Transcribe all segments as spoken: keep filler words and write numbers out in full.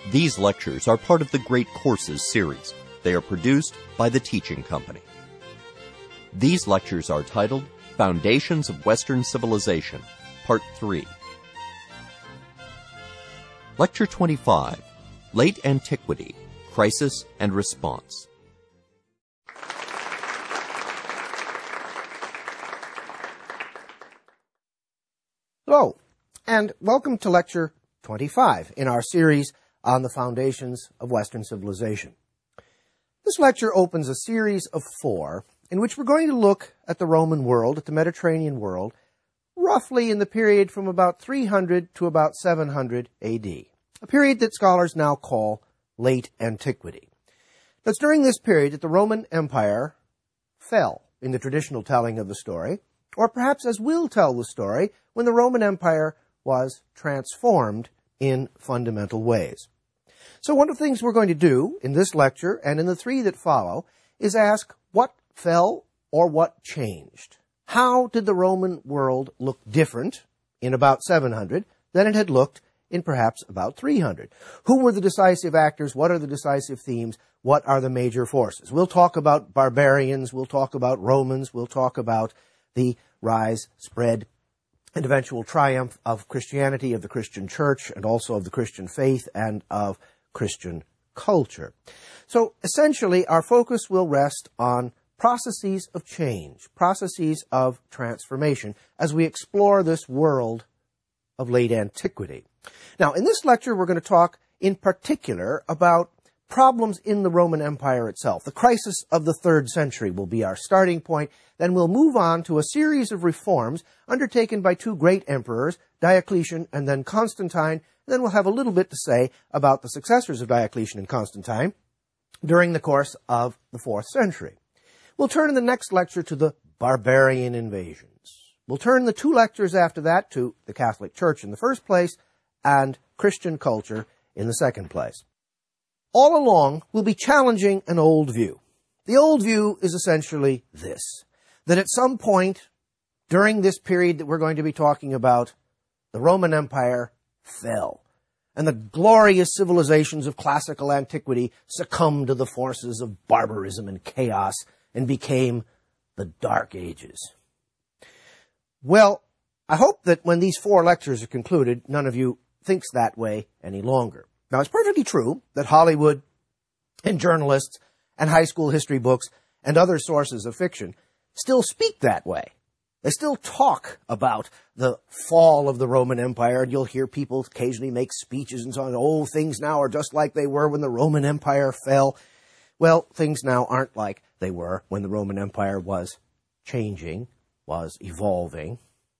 These lectures are part of the Great Courses series. They are produced by the Teaching Company. These lectures are titled Foundations of Western Civilization, Part three. Lecture twenty-five, Late Antiquity, Crisis and Response. Hello, and welcome to Lecture twenty-five in our series on the foundations of Western civilization. This lecture opens a series of four in which we're going to look at the Roman world, at the Mediterranean world, roughly in the period from about three hundred to about seven hundred A D, a period that scholars now call Late Antiquity. It's during this period that the Roman Empire fell in the traditional telling of the story, or perhaps as we'll tell the story, when the Roman Empire was transformed in fundamental ways. So one of the things we're going to do in this lecture and in the three that follow is ask what fell or what changed. How did the Roman world look different in about seven hundred than it had looked in perhaps about three hundred? Who were the decisive actors? What are the decisive themes? What are the major forces? We'll talk about barbarians. We'll talk about Romans. We'll talk about the rise, spread, and eventual triumph of Christianity, of the Christian church, and also of the Christian faith and of Christian culture. So essentially, our focus will rest on processes of change, processes of transformation, as we explore this world of late antiquity. Now, in this lecture, we're going to talk in particular about problems in the Roman Empire itself. The crisis of the third century will be our starting point. Then we'll move on to a series of reforms undertaken by two great emperors, Diocletian and then Constantine. And then we'll have a little bit to say about the successors of Diocletian and Constantine during the course of the fourth century. We'll turn in the next lecture to the barbarian invasions. We'll turn the two lectures after that to the Catholic Church in the first place and Christian culture in the second place. All along, we'll be challenging an old view. The old view is essentially this, that at some point during this period that we're going to be talking about, the Roman Empire fell, and the glorious civilizations of classical antiquity succumbed to the forces of barbarism and chaos and became the Dark Ages. Well, I hope that when these four lectures are concluded, none of you thinks that way any longer. Now, it's perfectly true that Hollywood and journalists and high school history books and other sources of fiction still speak that way. They still talk about the fall of the Roman Empire, and you'll hear people occasionally make speeches and so on. Oh, things now are just like they were when the Roman Empire fell. Well, things now aren't like they were when the Roman Empire was changing, was evolving.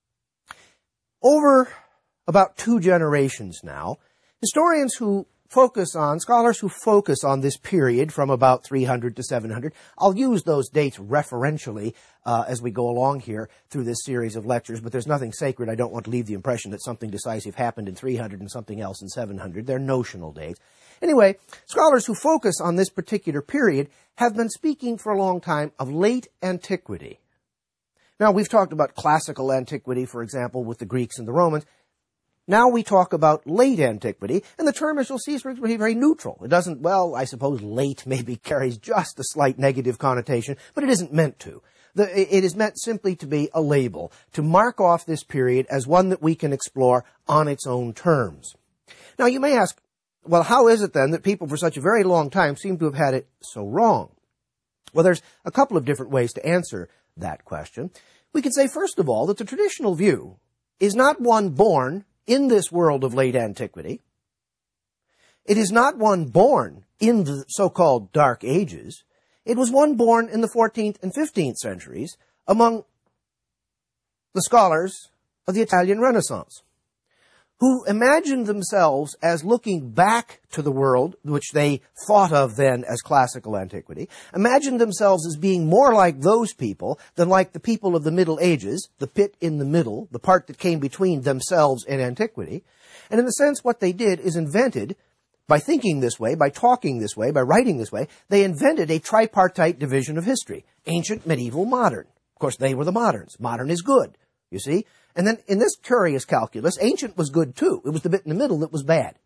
Over about two generations now, historians who focus on, scholars who focus on this period from about three hundred to seven hundred, I'll use those dates referentially uh, as we go along here through this series of lectures, but there's nothing sacred. I don't want to leave the impression that something decisive happened in three hundred and something else in seven hundred. They're notional dates. Anyway, scholars who focus on this particular period have been speaking for a long time of late antiquity. Now, we've talked about classical antiquity, for example, with the Greeks and the Romans. Now we talk about late antiquity, and the term, as you'll see, is very, very neutral. It doesn't, well, I suppose late maybe carries just a slight negative connotation, but it isn't meant to. The, it is meant simply to be a label, to mark off this period as one that we can explore on its own terms. Now you may ask, well, how is it then that people for such a very long time seem to have had it so wrong? Well, there's a couple of different ways to answer that question. We could say, first of all, that the traditional view is not one born in this world of late antiquity. It is not one born in the so-called Dark Ages. It was one born in the fourteenth and fifteenth centuries among the scholars of the Italian Renaissance, who imagined themselves as looking back to the world which they thought of then as classical antiquity, imagined themselves as being more like those people than like the people of the Middle Ages, the pit in the middle, the part that came between themselves and antiquity. And in a sense, what they did is invented, by thinking this way, by talking this way, by writing this way, they invented a tripartite division of history: ancient, medieval, modern. Of course, they were the moderns. Modern is good, you see. And then in this curious calculus, ancient was good too. It was the bit in the middle that was bad.